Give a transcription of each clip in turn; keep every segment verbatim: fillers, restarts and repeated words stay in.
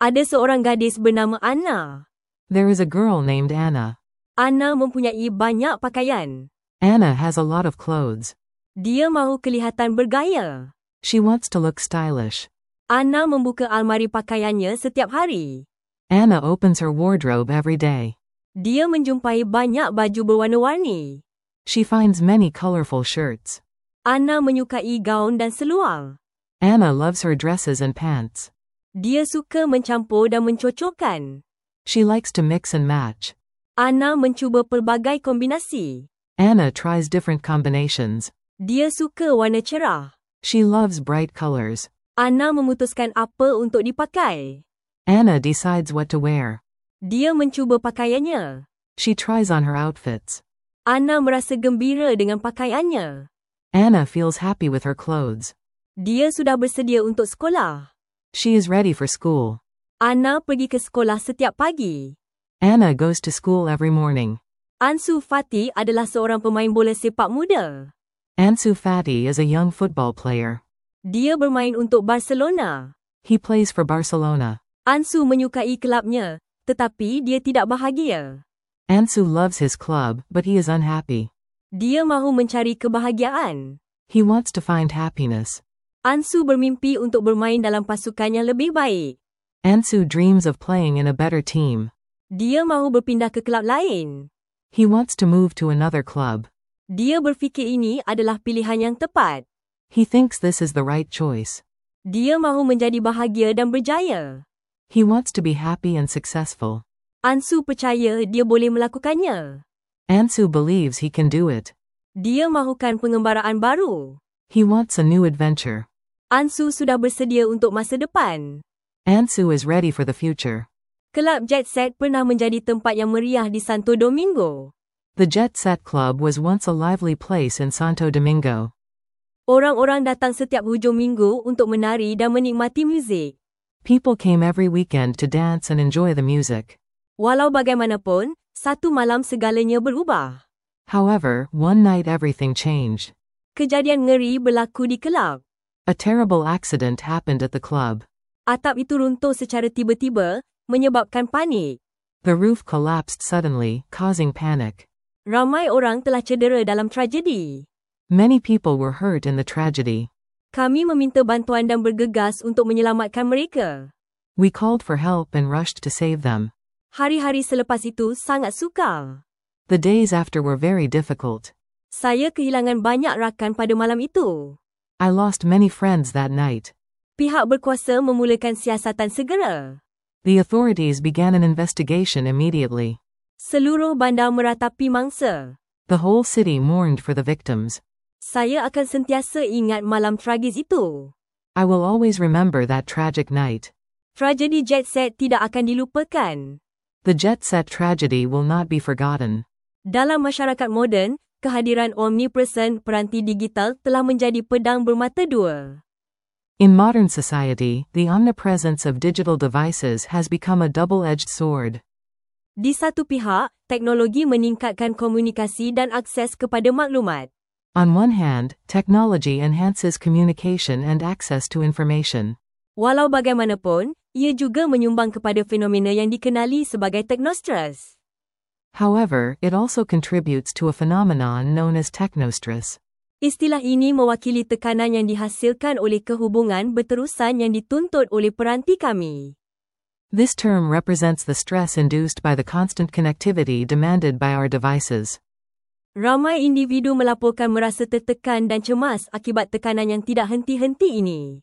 Ada seorang gadis bernama Anna. There is a girl named Anna. Anna mempunyai banyak pakaian. Anna has a lot of clothes. Dia mahu kelihatan bergaya. She wants to look stylish. Anna membuka almari pakaiannya setiap hari. Anna opens her wardrobe every day. Dia menjumpai banyak baju berwarna-warni. She finds many colorful shirts. Anna menyukai gaun dan seluar. Anna loves her dresses and pants. Dia suka mencampur dan mencocokkan. She likes to mix and match. Anna mencuba pelbagai kombinasi. Anna tries different combinations. Dia suka warna cerah. She loves bright colors. Anna memutuskan apa untuk dipakai. Anna decides what to wear. Dia mencuba pakaiannya. She tries on her outfits. Anna merasa gembira dengan pakaiannya. Anna feels happy with her clothes. Dia sudah bersedia untuk sekolah. She is ready for school. Anna pergi ke sekolah setiap pagi. Anna goes to school every morning. Ansu Fati adalah seorang pemain bola sepak muda. Ansu Fati is a young football player. Dia bermain untuk Barcelona. He plays for Barcelona. Ansu menyukai kelabnya, tetapi dia tidak bahagia. Ansu loves his club, but he is unhappy. Dia mahu mencari kebahagiaan. He wants to find happiness. Ansu bermimpi untuk bermain dalam pasukan yang lebih baik. Ansu dreams of playing in a better team. Dia mahu berpindah ke kelab lain. He wants to move to another club. Dia berfikir ini adalah pilihan yang tepat. He thinks this is the right choice. Dia mahu menjadi bahagia dan berjaya. He wants to be happy and successful. Ansu percaya dia boleh melakukannya. Ansu believes he can do it. Dia mahukan pengembaraan baru. He wants a new adventure. Ansu sudah bersedia untuk masa depan. Ansu is ready for the future. Kelab Jet Set pernah menjadi tempat yang meriah di Santo Domingo. The Jet Set Club was once a lively place in Santo Domingo. Orang-orang datang setiap hujung minggu untuk menari dan menikmati muzik. People came every weekend to dance and enjoy the music. Walau bagaimanapun, satu malam segalanya berubah. However, one night everything changed. Kejadian ngeri berlaku di kelab. A terrible accident happened at the club. Atap itu runtuh secara tiba-tiba, menyebabkan panik. The roof collapsed suddenly, causing panic. Ramai orang telah cedera dalam tragedi. Many people were hurt in the tragedy. Kami meminta bantuan dan bergegas untuk menyelamatkan mereka. We called for help and rushed to save them. Hari-hari selepas itu sangat sukar. The days after were very difficult. Saya kehilangan banyak rakan pada malam itu. I lost many friends that night. Pihak berkuasa memulakan siasatan segera. The authorities began an investigation immediately. Seluruh bandar meratapi mangsa. The whole city mourned for the victims. Saya akan sentiasa ingat malam tragis itu. I will always remember that tragic night. Tragedi Jet Set tidak akan dilupakan. The Jet Set tragedy will not be forgotten. Dalam masyarakat moden, kehadiran omnipresent peranti digital telah menjadi pedang bermata dua. In modern society, the omnipresence of digital devices has become a double-edged sword. Di satu pihak, teknologi meningkatkan komunikasi dan akses kepada maklumat. On one hand, technology enhances communication and access to information. Walau bagaimanapun, ia juga menyumbang kepada fenomena yang dikenali sebagai technostress. However, it also contributes to a phenomenon known as technostress. Istilah ini mewakili tekanan yang dihasilkan oleh kehubungan berterusan yang dituntut oleh peranti kami. This term represents the stress induced by the constant connectivity demanded by our devices. Ramai individu melaporkan merasa tertekan dan cemas akibat tekanan yang tidak henti-henti ini.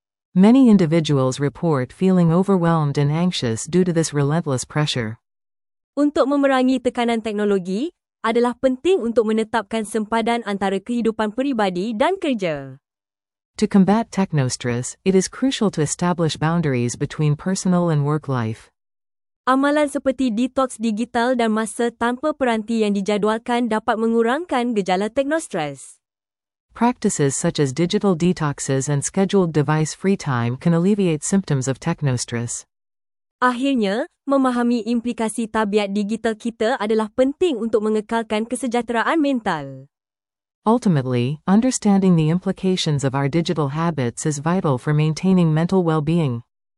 Many individuals report feeling overwhelmed and anxious due to this relentless pressure. Untuk memerangi tekanan teknologi, adalah penting untuk menetapkan sempadan antara kehidupan peribadi dan kerja. To combat technostress, it is crucial to establish boundaries between personal and work life. Amalan seperti detoks digital dan masa tanpa peranti yang dijadualkan dapat mengurangkan gejala teknostress. Practices such as digital detoxes and scheduled device-free time can alleviate symptoms of technostress. Akhirnya, memahami implikasi tabiat digital kita adalah penting untuk mengekalkan kesejahteraan mental. Ultimately, understanding the implications of our digital habits is vital for maintaining mental well-being.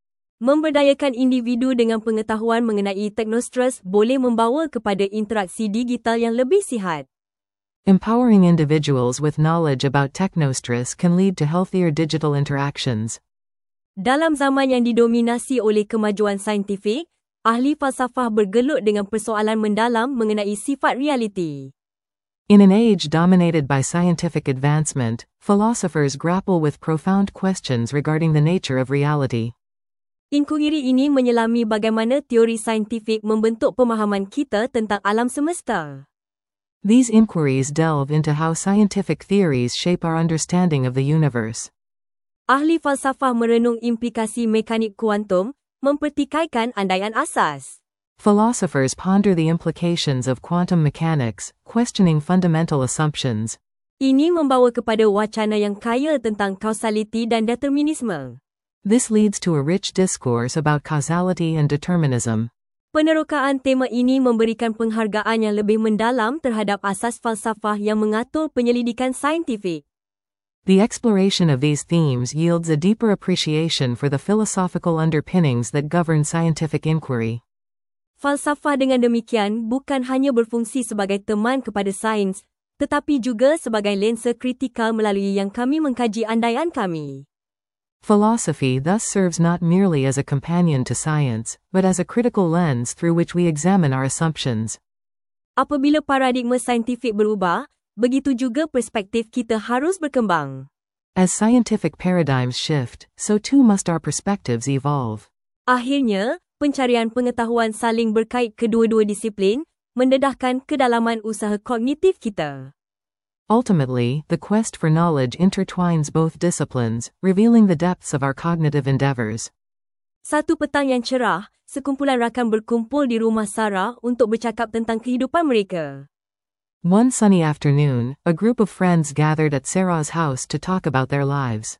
Memberdayakan individu dengan pengetahuan mengenai teknostress boleh membawa kepada interaksi digital yang lebih sihat. Empowering individuals with knowledge about technostress can lead to healthier digital interactions. Dalam zaman yang didominasi oleh kemajuan saintifik, ahli falsafah bergelut dengan persoalan mendalam mengenai sifat realiti. In an age dominated by scientific advancement, philosophers grapple with profound questions regarding the nature of reality. Inkuiri ini menyelami bagaimana teori saintifik membentuk pemahaman kita tentang alam semesta. These inquiries delve into how scientific theories shape our understanding of the universe. Ahli falsafah merenung implikasi mekanik kuantum, mempertikaikan andaian asas. Philosophers ponder the implications of quantum mechanics, questioning fundamental assumptions. Ini membawa kepada wacana yang kaya tentang kausaliti dan determinisme. This leads to a rich discourse about causality and determinism. Penerokaan tema ini memberikan penghargaan yang lebih mendalam terhadap asas falsafah yang mengatur penyelidikan saintifik. The exploration of these themes yields a deeper appreciation for the philosophical underpinnings that govern scientific inquiry. Falsafah dengan demikian bukan hanya berfungsi sebagai teman kepada sains, tetapi juga sebagai lensa kritikal melalui yang kami mengkaji andaian kami. Philosophy thus serves not merely as a companion to science, but as a critical lens through which we examine our assumptions. Apabila paradigma saintifik berubah, begitu juga perspektif kita harus berkembang. As scientific paradigms shift, so too must our perspectives evolve. Akhirnya, pencarian pengetahuan saling berkait kedua-dua disiplin, mendedahkan kedalaman usaha kognitif kita. Ultimately, the quest for knowledge intertwines both disciplines, revealing the depths of our cognitive endeavors. Satu petang yang cerah, sekumpulan rakan berkumpul di rumah Sarah untuk bercakap tentang kehidupan mereka. One sunny afternoon, a group of friends gathered at Sarah's house to talk about their lives.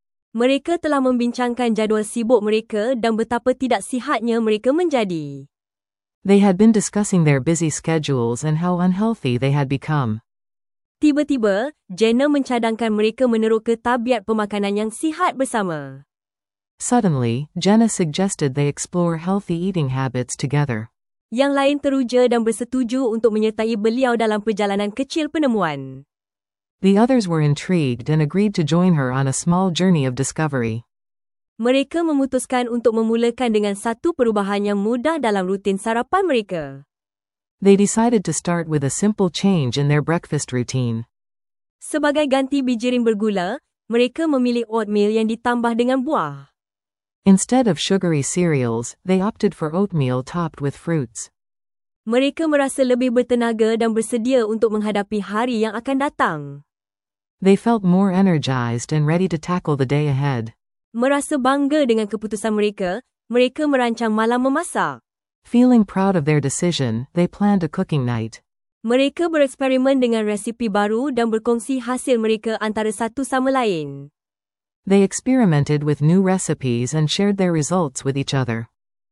Mereka telah membincangkan jadual sibuk mereka dan betapa tidak sihatnya mereka menjadi. They had been discussing their busy schedules and how unhealthy they had become. Tiba-tiba, Jenna mencadangkan mereka meneroka tabiat pemakanan yang sihat bersama. Suddenly, Jenna suggested they explore healthy eating habits together. Yang lain teruja dan bersetuju untuk menyertai beliau dalam perjalanan kecil penemuan. The others were intrigued and agreed to join her on a small journey of discovery. Mereka memutuskan untuk memulakan dengan satu perubahan yang mudah dalam rutin sarapan mereka. They decided to start with a simple change in their breakfast routine. Sebagai ganti bijiring bergula, mereka memilih oatmeal yang ditambah dengan buah. Instead of sugary cereals, they opted for oatmeal topped with fruits. Mereka merasa lebih bertenaga dan bersedia untuk menghadapi hari yang akan datang. They felt more energized and ready to tackle the day ahead. Merasa bangga dengan keputusan mereka, mereka merancang malam memasak. Feeling proud of their decision, they planned a cooking night. Mereka bereksperimen dengan resipi baru dan berkongsi hasil mereka antara satu sama lain. They experimented with new recipes and shared their results with each other.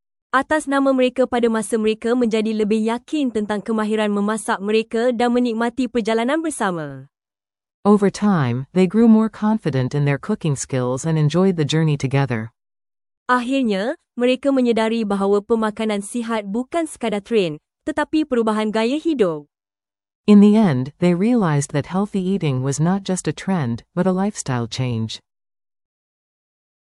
Atas nama mereka pada masa mereka menjadi lebih yakin tentang kemahiran memasak mereka dan menikmati perjalanan bersama. Over time, they grew more confident in their cooking skills and enjoyed the journey together. Akhirnya, mereka menyedari bahawa pemakanan sihat bukan sekadar tren, tetapi perubahan gaya hidup. In the end, they realized that healthy eating was not just a trend, but a lifestyle change.